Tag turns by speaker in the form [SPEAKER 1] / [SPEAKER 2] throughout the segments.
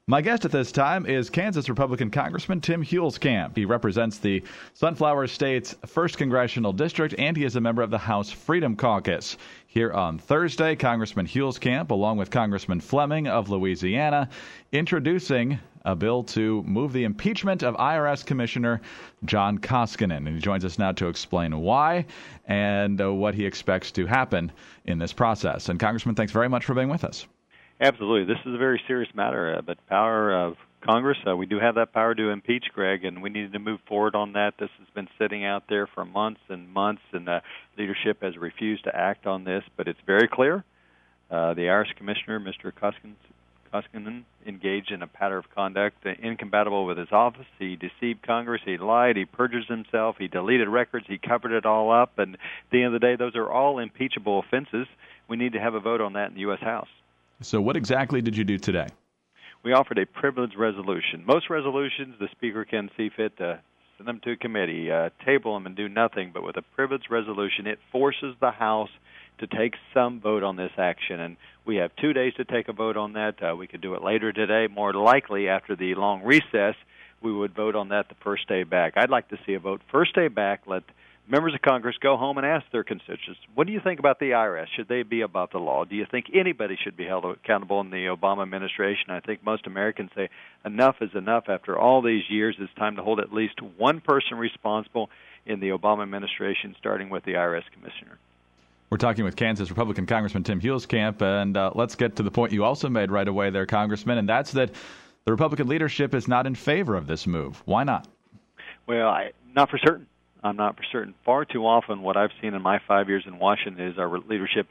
[SPEAKER 1] My guest at this time is Kansas Republican Congressman Tim Huelskamp. He represents the Sunflower State's 1st Congressional District, and he is a member of the House Freedom Caucus. Here on Thursday, Congressman Huelskamp, along with Congressman Fleming of Louisiana, introducing a bill to move the impeachment of IRS Commissioner John Koskinen. And he joins us now to explain why and what he expects to happen in this process. And Congressman, thanks very much for being with us.
[SPEAKER 2] Absolutely. This is a very serious matter, but power of Congress, we do have that power to impeach, Greg, and we need to move forward on that. This has been sitting out there for months and months, and leadership has refused to act on this, but it's very clear. The IRS Commissioner, Mr. Koskinen, engaged in a pattern of conduct incompatible with his office. He deceived Congress, he lied, he perjured himself, he deleted records, he covered it all up, and at the end of the day, those are all impeachable offenses. We need to have a vote on that in the U.S. House.
[SPEAKER 1] So what exactly did you do today?
[SPEAKER 2] We offered a privilege resolution. Most resolutions, the Speaker can see fit to send them to a committee, table them, and do nothing. But with a privilege resolution, it forces the House to take some vote on this action. And we have 2 days to take a vote on that. We could do it later today. More likely, after the long recess, we would vote on that the first day back. I'd like to see a vote first day back. Let members of Congress go home and ask their constituents, what do you think about the IRS? Should they be above the law? Do you think anybody should be held accountable in the Obama administration? I think most Americans say enough is enough. After all these years, it's time to hold at least one person responsible in the Obama administration, starting with the IRS commissioner.
[SPEAKER 1] We're talking with Kansas Republican Congressman Tim Huelskamp, and let's get to the point you also made right away there, Congressman, and that's that the Republican leadership is not in favor of this move. Why not?
[SPEAKER 2] Well, not for certain. I'm not for certain. Far too often what I've seen in my 5 years in Washington is our leadership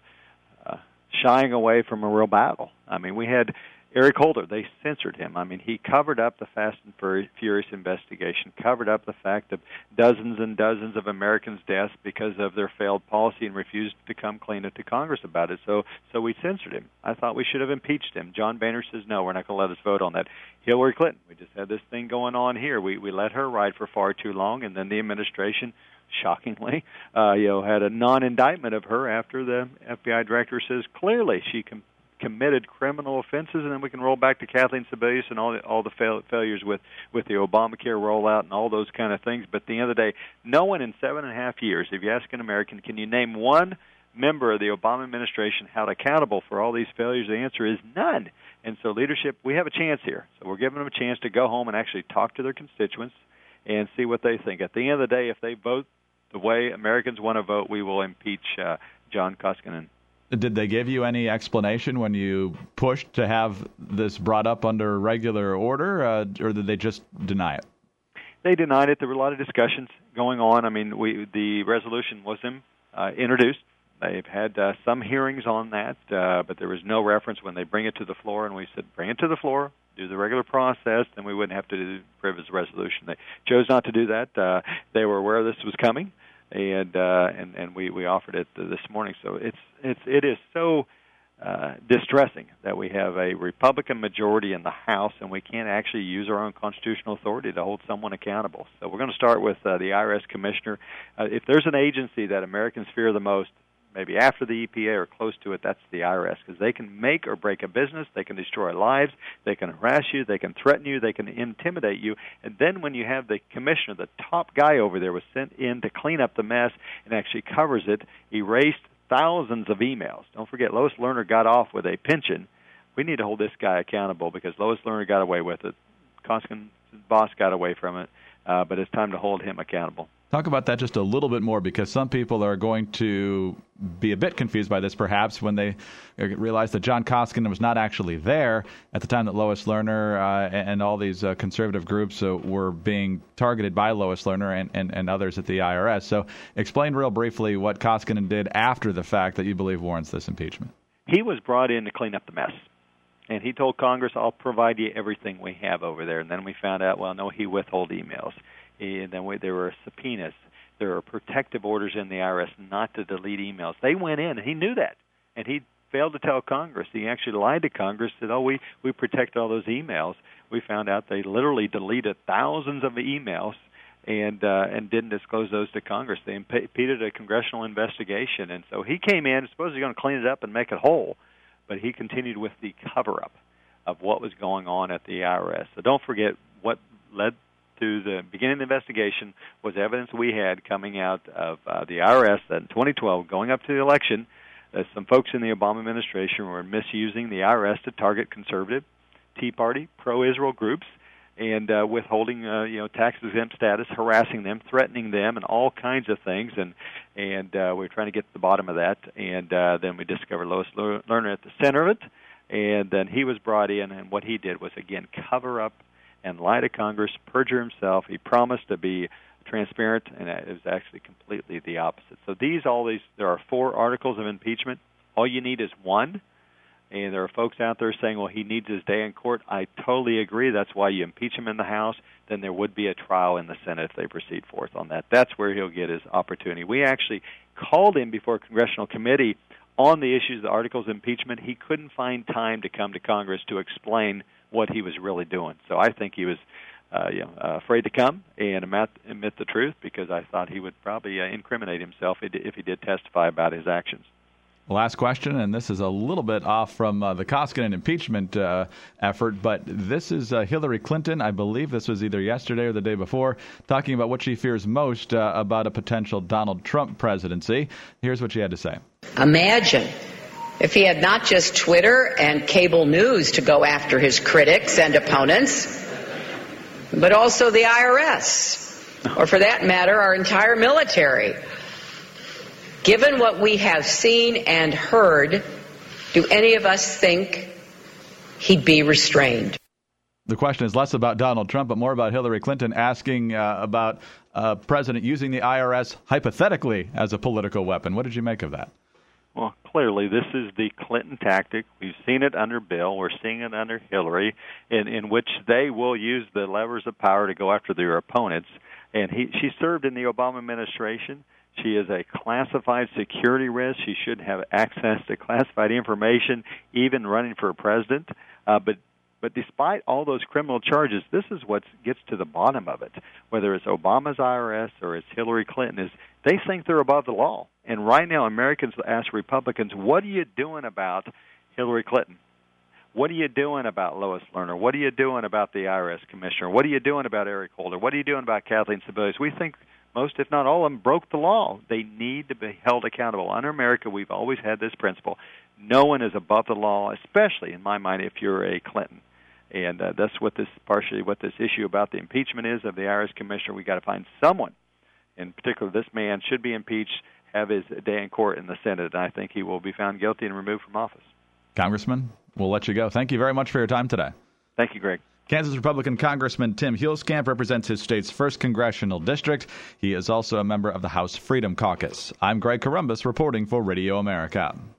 [SPEAKER 2] shying away from a real battle. I mean, we had Eric Holder. They censored him. I mean, he covered up the Fast and Furious investigation, covered up the fact of dozens and dozens of Americans' deaths because of their failed policy and refused to come clean it to Congress about it. So we censored him. I thought we should have impeached him. John Boehner says, no, we're not going to let us vote on that. Hillary Clinton, we just had this thing going on here. We let her ride for far too long, and then the administration, shockingly, had a non-indictment of her after the FBI director says clearly she committed criminal offenses, and then we can roll back to Kathleen Sebelius and all the failures with the Obamacare rollout and all those kind of things. But at the end of the day, no one in 7.5 years, if you ask an American, can you name one member of the Obama administration held accountable for all these failures? The answer is none. And so leadership, we have a chance here. So we're giving them a chance to go home and actually talk to their constituents and see what they think. At the end of the day, if they vote the way Americans want to vote, we will impeach John Koskinen.
[SPEAKER 1] Did they give you any explanation when you pushed to have this brought up under regular order, or did they just deny it?
[SPEAKER 2] They denied it. There were a lot of discussions going on. I mean, the resolution was introduced. They've had some hearings on that, but there was no reference when they bring it to the floor, and we said, bring it to the floor, do the regular process, then we wouldn't have to do the privilege resolution. They chose not to do that. They were aware this was coming, and we offered it this morning. So it is so distressing that we have a Republican majority in the House, and we can't actually use our own constitutional authority to hold someone accountable. So we're going to start with the IRS commissioner. If there's an agency that Americans fear the most, maybe after the EPA or close to it, that's the IRS, because they can make or break a business, they can destroy lives, they can harass you, they can threaten you, they can intimidate you, and then when you have the commissioner, the top guy over there was sent in to clean up the mess and actually covers it, erased thousands of emails. Don't forget, Lois Lerner got off with a pension. We need to hold this guy accountable because Lois Lerner got away with it. Koskinen's boss got away from it, but it's time to hold him accountable.
[SPEAKER 1] Talk about that just a little bit more, because some people are going to be a bit confused by this, perhaps, when they realize that John Koskinen was not actually there at the time that Lois Lerner and all these conservative groups were being targeted by Lois Lerner and others at the IRS. So explain real briefly what Koskinen did after the fact that you believe warrants this impeachment.
[SPEAKER 2] He was brought in to clean up the mess. And he told Congress, I'll provide you everything we have over there. And then we found out, well, no, he withheld emails. And then there were subpoenas. There are protective orders in the IRS not to delete emails. They went in, and he knew that. And he failed to tell Congress. He actually lied to Congress, said, we protect all those emails. We found out they literally deleted thousands of emails and didn't disclose those to Congress. They impeded a congressional investigation. And so he came in, supposedly going to clean it up and make it whole, but he continued with the cover-up. of what was going on at the IRS. So don't forget what led to the beginning of the investigation was evidence we had coming out of the IRS that in 2012, going up to the election, some folks in the Obama administration were misusing the IRS to target conservative, Tea Party, pro-Israel groups, and withholding tax-exempt status, harassing them, threatening them, and all kinds of things. And we're trying to get to the bottom of that. And then we discovered Lois Lerner at the center of it. And then he was brought in, and what he did was, again, cover up and lie to Congress, perjure himself. He promised to be transparent, and it was actually completely the opposite. So there are 4 articles of impeachment. All you need is one. And there are folks out there saying, well, he needs his day in court. I totally agree. That's why you impeach him in the House. Then there would be a trial in the Senate if they proceed forth on that. That's where he'll get his opportunity. We actually called him before a congressional committee on the issues of the articles of impeachment. He couldn't find time to come to Congress to explain what he was really doing. So I think he was afraid to come and admit the truth, because I thought he would probably incriminate himself if he did testify about his actions.
[SPEAKER 1] Last question, and this is a little bit off from the Koskinen impeachment effort, but this is Hillary Clinton. I believe this was either yesterday or the day before, talking about what she fears most about a potential Donald Trump presidency. Here's what she had to say.
[SPEAKER 3] Imagine if he had not just Twitter and cable news to go after his critics and opponents, but also the IRS, or for that matter, our entire military. Given what we have seen and heard, do any of us think he'd be restrained?
[SPEAKER 1] The question is less about Donald Trump, but more about Hillary Clinton asking about a president using the IRS hypothetically as a political weapon. What did you make of that?
[SPEAKER 2] Well, clearly, this is the Clinton tactic. We've seen it under Bill. We're seeing it under Hillary, in which they will use the levers of power to go after their opponents. And she served in the Obama administration. She is a classified security risk. She should have access to classified information, even running for president. But despite all those criminal charges, this is what gets to the bottom of it. Whether it's Obama's IRS or it's Hillary Clinton, is they think they're above the law. And right now, Americans ask Republicans, what are you doing about Hillary Clinton? What are you doing about Lois Lerner? What are you doing about the IRS commissioner? What are you doing about Eric Holder? What are you doing about Kathleen Sebelius? We think most, if not all of them, broke the law. They need to be held accountable. Under America, we've always had this principle. No one is above the law, especially, in my mind, if you're a Clinton. And that's partially what this issue about the impeachment is of the IRS commissioner. We've got to find someone, in particular this man, should be impeached, have his day in court in the Senate, and I think he will be found guilty and removed from office.
[SPEAKER 1] Congressman, we'll let you go. Thank you very much for your time today.
[SPEAKER 2] Thank you, Greg.
[SPEAKER 1] Kansas Republican Congressman Tim Huelskamp represents his state's 1st congressional district. He is also a member of the House Freedom Caucus. I'm Greg Columbus reporting for Radio America.